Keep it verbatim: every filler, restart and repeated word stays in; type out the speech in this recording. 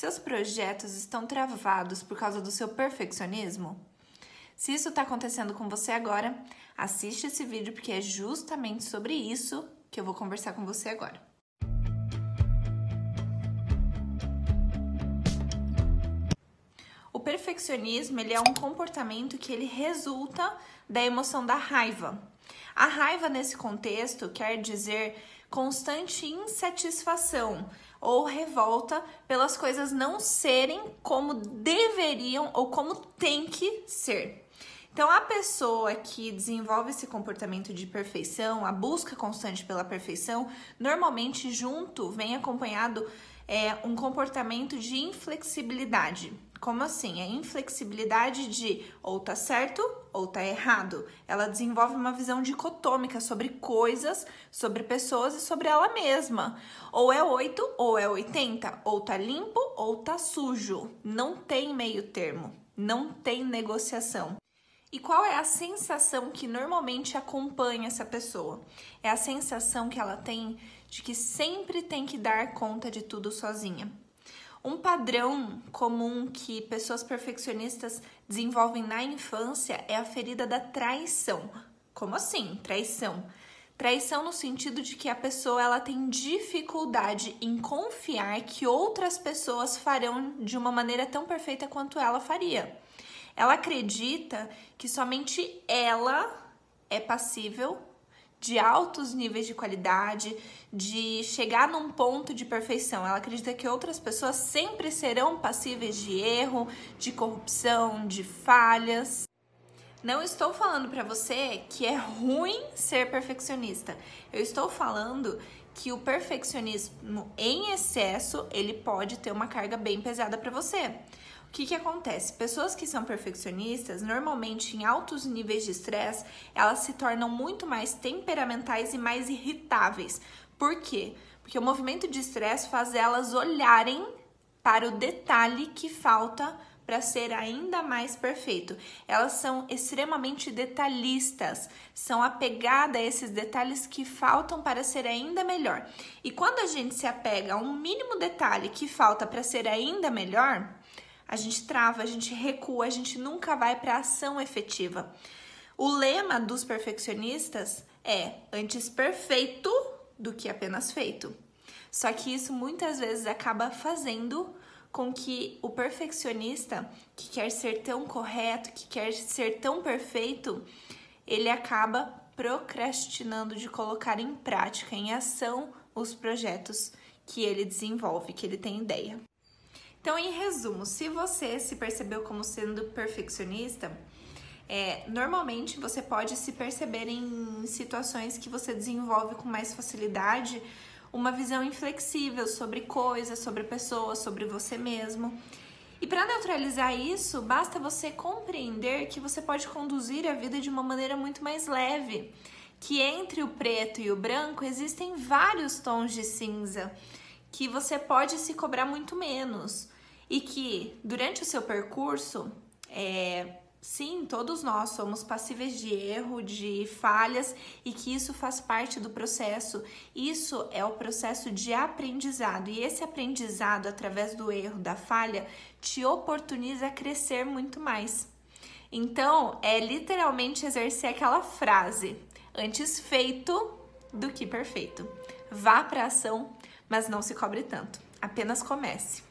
Seus projetos estão travados por causa do seu perfeccionismo? Se isso está acontecendo com você agora, assiste esse vídeo porque é justamente sobre isso que eu vou conversar com você agora. O perfeccionismo, ele é um comportamento que ele resulta da emoção da raiva. A raiva nesse contexto quer dizer constante insatisfação ou revolta pelas coisas não serem como deveriam ou como tem que ser. Então, a pessoa que desenvolve esse comportamento de perfeição, a busca constante pela perfeição, normalmente junto vem acompanhado é, um comportamento de inflexibilidade. Como assim? A inflexibilidade de ou tá certo ou tá errado. Ela desenvolve uma visão dicotômica sobre coisas, sobre pessoas e sobre ela mesma. Ou é oito ou é oitenta, ou tá limpo ou tá sujo. Não tem meio termo, não tem negociação. E qual é a sensação que normalmente acompanha essa pessoa? É a sensação que ela tem de que sempre tem que dar conta de tudo sozinha. Um padrão comum que pessoas perfeccionistas desenvolvem na infância é a ferida da traição. Como assim, traição? Traição no sentido de que a pessoa ela tem dificuldade em confiar que outras pessoas farão de uma maneira tão perfeita quanto ela faria. Ela acredita que somente ela é passível de altos níveis de qualidade, de chegar num ponto de perfeição. Ela acredita que outras pessoas sempre serão passíveis de erro, de corrupção, de falhas. Não estou falando para você que é ruim ser perfeccionista. Eu estou falando que o perfeccionismo em excesso, ele pode ter uma carga bem pesada para você. O que que acontece? Pessoas que são perfeccionistas, normalmente em altos níveis de estresse, elas se tornam muito mais temperamentais e mais irritáveis. Por quê? Porque o movimento de estresse faz elas olharem para o detalhe que falta para ser ainda mais perfeito. Elas são extremamente detalhistas, são apegadas a esses detalhes que faltam para ser ainda melhor. E quando a gente se apega a um mínimo detalhe que falta para ser ainda melhor, a gente trava, a gente recua, a gente nunca vai para a ação efetiva. O lema dos perfeccionistas é antes perfeito do que apenas feito. Só que isso muitas vezes acaba fazendo com que o perfeccionista, que quer ser tão correto, que quer ser tão perfeito, ele acaba procrastinando de colocar em prática, em ação, os projetos que ele desenvolve, que ele tem ideia. Então, em resumo, se você se percebeu como sendo perfeccionista, é, normalmente você pode se perceber em situações que você desenvolve com mais facilidade uma visão inflexível sobre coisas, sobre pessoas, sobre você mesmo. E para neutralizar isso, basta você compreender que você pode conduzir a vida de uma maneira muito mais leve, que entre o preto e o branco existem vários tons de cinza, que você pode se cobrar muito menos. E que durante o seu percurso, é, sim, todos nós somos passíveis de erro, de falhas e que isso faz parte do processo. Isso é o processo de aprendizado e esse aprendizado através do erro, da falha, te oportuniza a crescer muito mais. Então, é literalmente exercer aquela frase, antes feito do que perfeito. Vá para a ação, mas não se cobre tanto, apenas comece.